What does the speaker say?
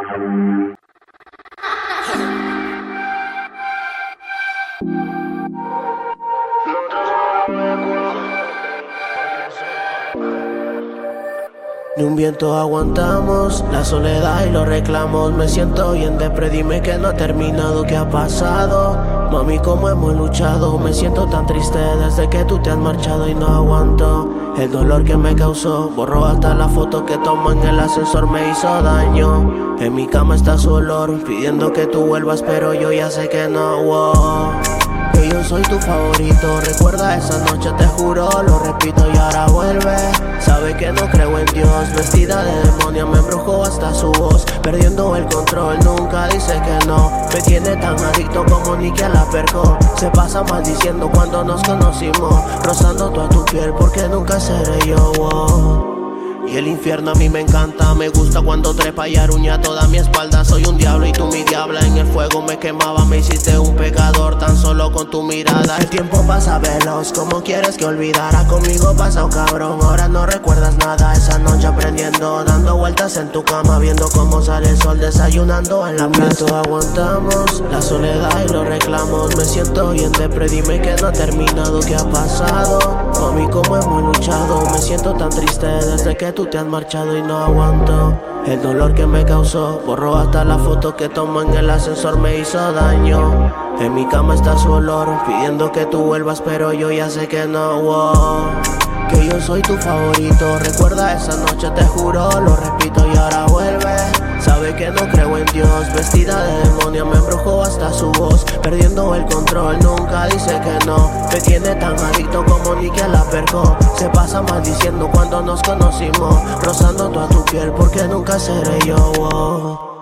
Ni un viento aguantamos, la soledad y los reclamos. Me siento bien depre, dime que no ha terminado, ¿qué ha pasado? Mami, cómo hemos luchado, me siento tan triste desde que tú te has marchado y no aguanto. El dolor que me causó, borró hasta la foto que tomó en el ascensor, me hizo daño. En mi cama está su olor, pidiendo que tú vuelvas, pero yo ya sé que no, wow. Que yo soy tu favorito, recuerda esa noche, te juro, lo repito y ahora vuelve. Sabe que no creo en Dios, vestida de demonio me embrujó hasta su voz. Perdiendo el control, nunca dice que no. Me tiene tan adicto como Nicky a la perco. Se pasa maldiciendo cuando nos conocimos, rozando toda tu piel porque nunca seré yo, wow. Y el infierno a mí me encanta, me gusta cuando trepa y aruña toda mi espalda. Soy un diablo y tú mi diabla, en el fuego me quemaba, me hiciste un pecador tan solo con tu mirada. El tiempo pasa veloz, como quieres que olvidara, conmigo pasa un cabrón, ahora no recuerdas nada. Esa noche aprendiendo, dando vueltas en tu cama, viendo cómo sale el sol, desayunando en la plaza. Aguantamos la soledad y los reclamos, me siento bien depre, dime que no ha terminado, ¿qué ha pasado? Mami, cómo hemos luchado, me siento tan triste desde que tú te has marchado y no aguanto. El dolor que me causó, borró hasta la foto que tomó en el ascensor, me hizo daño. En mi cama está su olor, pidiendo que tú vuelvas, pero yo ya sé que no, wow. Que yo soy tu favorito, recuerda esa noche, te juro, lo repito y ahora vuelve. Sabe que no creo en Dios, vestida de demonio me embrujó hasta su voz. Perdiendo el control, nunca dice que no. Me tiene tan adicto como Nicky a la perco. Se pasa maldiciendo cuando nos conocimos, rozando toda tu piel porque nunca seré yo, wow.